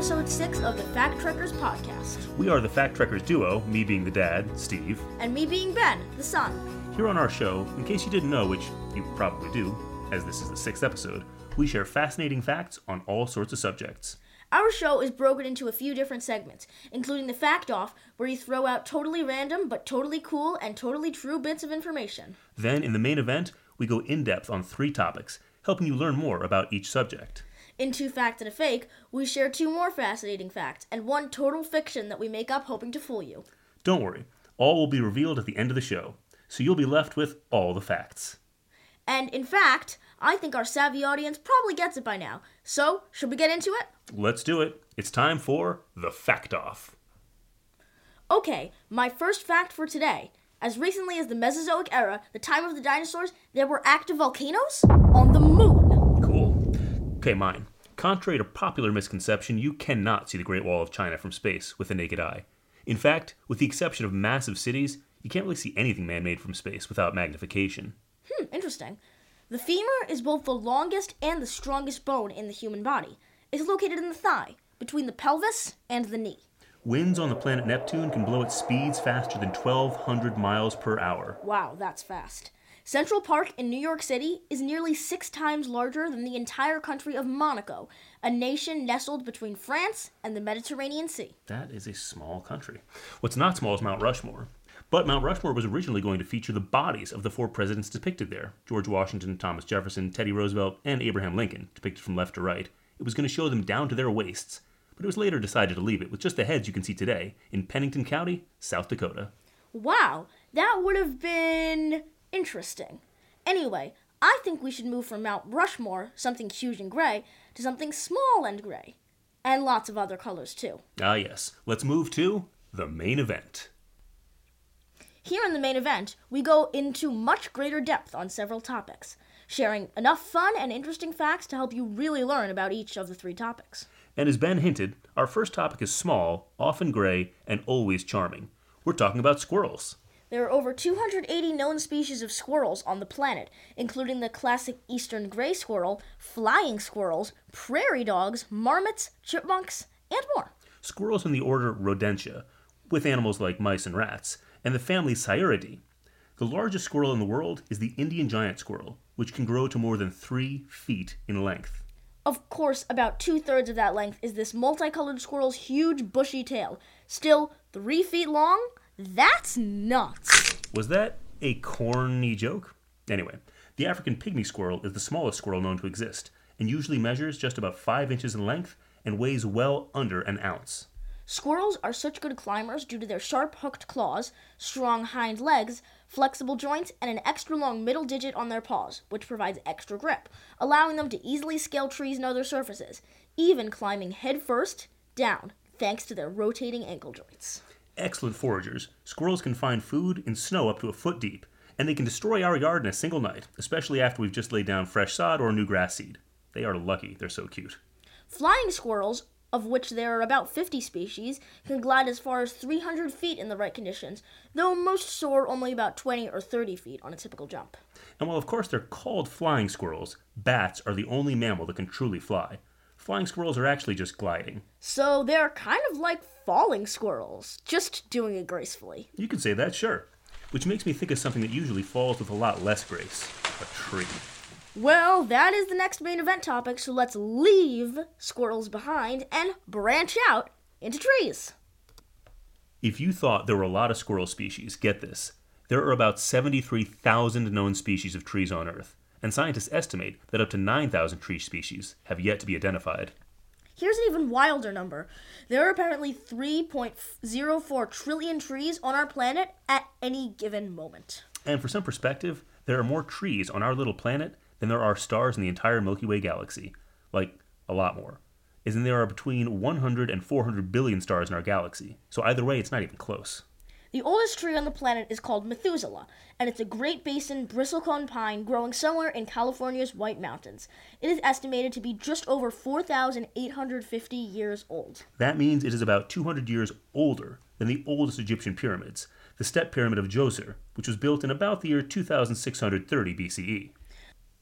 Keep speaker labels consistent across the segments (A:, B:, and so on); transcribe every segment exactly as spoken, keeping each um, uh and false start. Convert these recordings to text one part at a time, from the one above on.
A: episode six of the Fact Trekkers podcast.
B: We are the Fact Trekkers duo, me being the dad, Steve.
A: And me being Ben, the son.
B: Here on our show, in case you didn't know, which you probably do, as this is the sixth episode, we share fascinating facts on all sorts of subjects.
A: Our show is broken into a few different segments, including the Fact Off, where you throw out totally random but totally cool and totally true bits of information.
B: Then, in the main event, we go in-depth on three topics, helping you learn more about each subject.
A: In Two Fact and a Fake, we share two more fascinating facts and one total fiction that we make up hoping to fool you.
B: Don't worry, all will be revealed at the end of the show, so you'll be left with all the facts.
A: And in fact, I think our savvy audience probably gets it by now. So, should we get into it?
B: Let's do it. It's time for the Fact Off.
A: Okay, my first fact for today. As recently as the Mesozoic era, the time of the dinosaurs, there were active volcanoes on the moon.
B: Cool. Okay, mine. Contrary to popular misconception, you cannot see the Great Wall of China from space with the naked eye. In fact, with the exception of massive cities, you can't really see anything man-made from space without magnification.
A: Hmm, interesting. The femur is both the longest and the strongest bone in the human body. It's located in the thigh, between the pelvis and the knee.
B: Winds on the planet Neptune can blow at speeds faster than twelve hundred miles per hour.
A: Wow, that's fast. Central Park in New York City is nearly six times larger than the entire country of Monaco, a nation nestled between France and the Mediterranean Sea.
B: That is a small country. What's not small is Mount Rushmore. But Mount Rushmore was originally going to feature the bodies of the four presidents depicted there: George Washington, Thomas Jefferson, Teddy Roosevelt, and Abraham Lincoln, depicted from left to right. It was going to show them down to their waists, but it was later decided to leave it with just the heads you can see today in Pennington County, South Dakota.
A: Wow, that would have been interesting. Anyway, I think we should move from Mount Rushmore, something huge and gray, to something small and gray. And lots of other colors, too.
B: Ah, yes. Let's move to the main event.
A: Here in the main event, we go into much greater depth on several topics, sharing enough fun and interesting facts to help you really learn about each of the three topics.
B: And as Ben hinted, our first topic is small, often gray, and always charming. We're talking about squirrels.
A: There are over two hundred eighty known species of squirrels on the planet, including the classic eastern gray squirrel, flying squirrels, prairie dogs, marmots, chipmunks, and more.
B: Squirrels in the order Rodentia, with animals like mice and rats, and the family Sciuridae. The largest squirrel in the world is the Indian giant squirrel, which can grow to more than three feet in length.
A: Of course, about two-thirds of that length is this multicolored squirrel's huge bushy tail. Still, three feet long? That's nuts.
B: Was that a corny joke? Anyway, the African pygmy squirrel is the smallest squirrel known to exist, and usually measures just about five inches in length and weighs well under an ounce.
A: Squirrels are such good climbers due to their sharp hooked claws, strong hind legs, flexible joints, and an extra long middle digit on their paws, which provides extra grip, allowing them to easily scale trees and other surfaces, even climbing head first down, thanks to their rotating ankle joints.
B: Excellent foragers, squirrels can find food in snow up to a foot deep, and they can destroy our yard in a single night, especially after we've just laid down fresh sod or new grass seed. They are lucky they're so cute.
A: Flying squirrels, of which there are about fifty species, can glide as far as three hundred feet in the right conditions, though most soar only about twenty or thirty feet on a typical jump.
B: And while of course they're called flying squirrels, bats are the only mammal that can truly fly. Flying squirrels are actually just gliding.
A: So they're kind of like falling squirrels, just doing it gracefully.
B: You could say that, sure. Which makes me think of something that usually falls with a lot less grace. A tree.
A: Well, that is the next main event topic, so let's leave squirrels behind and branch out into trees.
B: If you thought there were a lot of squirrel species, get this. There are about seventy-three thousand known species of trees on Earth, and scientists estimate that up to nine thousand tree species have yet to be identified.
A: Here's an even wilder number. There are apparently three point zero four trillion trees on our planet at any given moment.
B: And for some perspective, there are more trees on our little planet than there are stars in the entire Milky Way galaxy. Like, a lot more. As in there are between one hundred and four hundred billion stars in our galaxy. So either way, it's not even close.
A: The oldest tree on the planet is called Methuselah, and it's a Great Basin bristlecone pine growing somewhere in California's White Mountains. It is estimated to be just over four thousand eight hundred fifty years old.
B: That means it is about two hundred years older than the oldest Egyptian pyramids, the Step Pyramid of Djoser, which was built in about the year two thousand six hundred thirty B C E.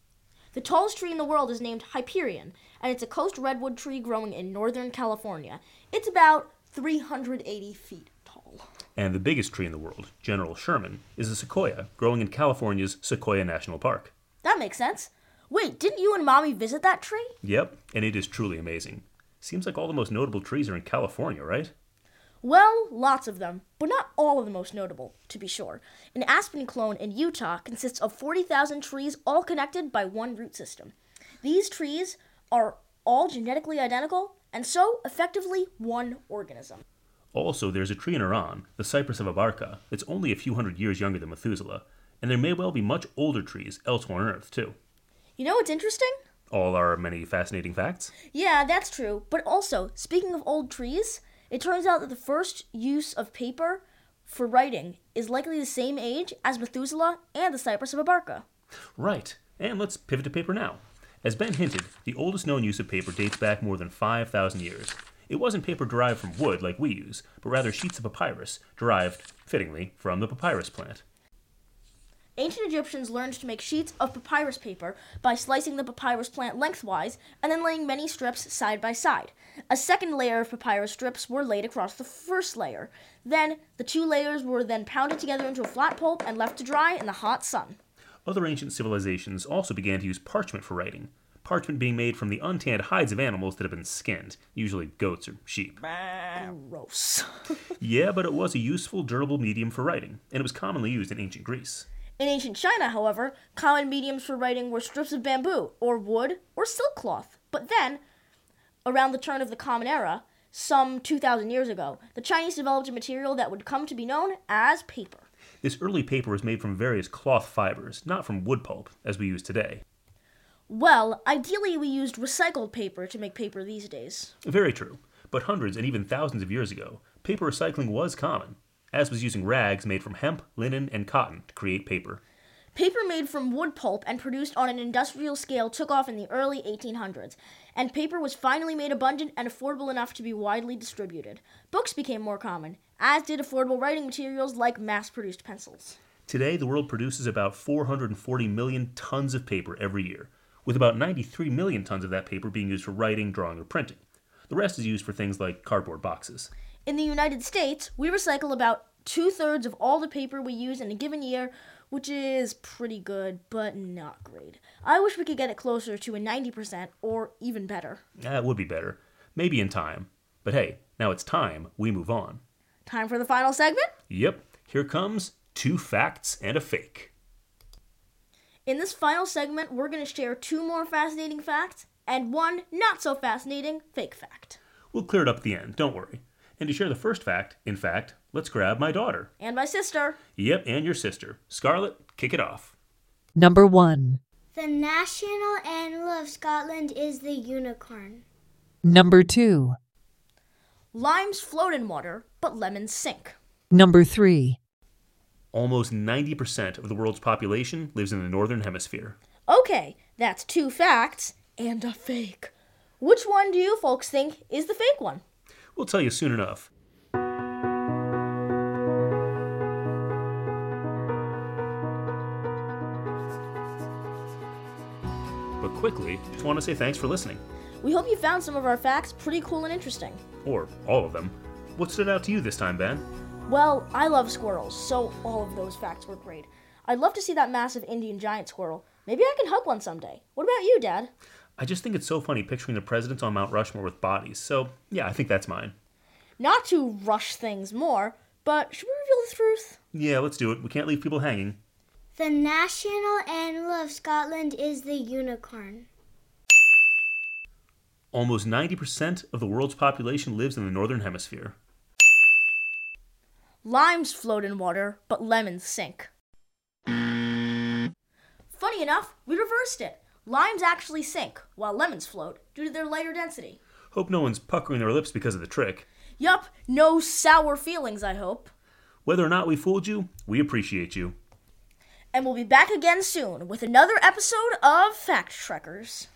A: The tallest tree in the world is named Hyperion, and it's a coast redwood tree growing in Northern California. It's about three hundred eighty feet tall.
B: And the biggest tree in the world, General Sherman, is a sequoia growing in California's Sequoia National Park.
A: That makes sense. Wait, didn't you and Mommy visit that tree?
B: Yep, and it is truly amazing. Seems like all the most notable trees are in California, right?
A: Well, lots of them, but not all of the most notable, to be sure. An aspen clone in Utah consists of forty thousand trees all connected by one root system. These trees are all genetically identical, and so effectively one organism.
B: Also, there's a tree in Iran, the Cypress of Abarca, that's only a few hundred years younger than Methuselah, and there may well be much older trees elsewhere on Earth, too.
A: You know what's interesting?
B: All our many fascinating facts?
A: Yeah, that's true, but also, speaking of old trees, it turns out that the first use of paper for writing is likely the same age as Methuselah and the Cypress of Abarca.
B: Right, and let's pivot to paper now. As Ben hinted, the oldest known use of paper dates back more than five thousand years. It wasn't paper derived from wood like we use, but rather sheets of papyrus, derived, fittingly, from the papyrus plant.
A: Ancient Egyptians learned to make sheets of papyrus paper by slicing the papyrus plant lengthwise and then laying many strips side by side. A second layer of papyrus strips were laid across the first layer. Then, the two layers were then pounded together into a flat pulp and left to dry in the hot sun.
B: Other ancient civilizations also began to use parchment for writing, parchment being made from the untanned hides of animals that have been skinned, usually goats or sheep.
A: Gross.
B: Yeah, but it was a useful, durable medium for writing, and it was commonly used in ancient Greece.
A: In ancient China, however, common mediums for writing were strips of bamboo, or wood, or silk cloth. But then, around the turn of the Common Era, some two thousand years ago, the Chinese developed a material that would come to be known as paper.
B: This early paper was made from various cloth fibers, not from wood pulp, as we use today.
A: Well, ideally we used recycled paper to make paper these days.
B: Very true, but hundreds and even thousands of years ago, paper recycling was common, as was using rags made from hemp, linen, and cotton to create paper.
A: Paper made from wood pulp and produced on an industrial scale took off in the early eighteen hundreds, and paper was finally made abundant and affordable enough to be widely distributed. Books became more common, as did affordable writing materials like mass-produced pencils.
B: Today, the world produces about four hundred forty million tons of paper every year, with about ninety-three million tons of that paper being used for writing, drawing, or printing. The rest is used for things like cardboard boxes.
A: In the United States, we recycle about two-thirds of all the paper we use in a given year, which is pretty good, but not great. I wish we could get it closer to a ninety percent, or even better.
B: That would be better. Maybe in time. But hey, now it's time we move on.
A: Time for the final segment?
B: Yep, here comes Two Facts and a Fake.
A: In this final segment, we're going to share two more fascinating facts and one not-so-fascinating fake fact.
B: We'll clear it up at the end, don't worry. And to share the first fact, in fact, let's grab my daughter.
A: And my sister.
B: Yep, and your sister. Scarlett, kick it off.
C: Number one.
D: The national animal of Scotland is the unicorn.
C: Number two.
A: Limes float in water, but lemons sink.
C: Number three.
B: Almost ninety percent of the world's population lives in the northern hemisphere.
A: Okay, that's two facts and a fake. Which one do you folks think is the fake one?
B: We'll tell you soon enough. But quickly, just want to say thanks for listening.
A: We hope you found some of our facts pretty cool and interesting.
B: Or all of them. What stood out to you this time, Ben?
A: Well, I love squirrels, so all of those facts were great. I'd love to see that massive Indian giant squirrel. Maybe I can hug one someday. What about you, Dad?
B: I just think it's so funny picturing the presidents on Mount Rushmore with bodies, so yeah, I think that's mine.
A: Not to rush things more, but should we reveal the truth?
B: Yeah, let's do it. We can't leave people hanging.
D: The national animal of Scotland is the unicorn.
B: Almost ninety percent of the world's population lives in the northern hemisphere.
A: Limes float in water, but lemons sink. Funny enough, we reversed it. Limes actually sink, while lemons float, due to their lighter density.
B: Hope no one's puckering their lips because of the trick.
A: Yup, no sour feelings, I hope.
B: Whether or not we fooled you, we appreciate you.
A: And we'll be back again soon with another episode of Fact Trekkers.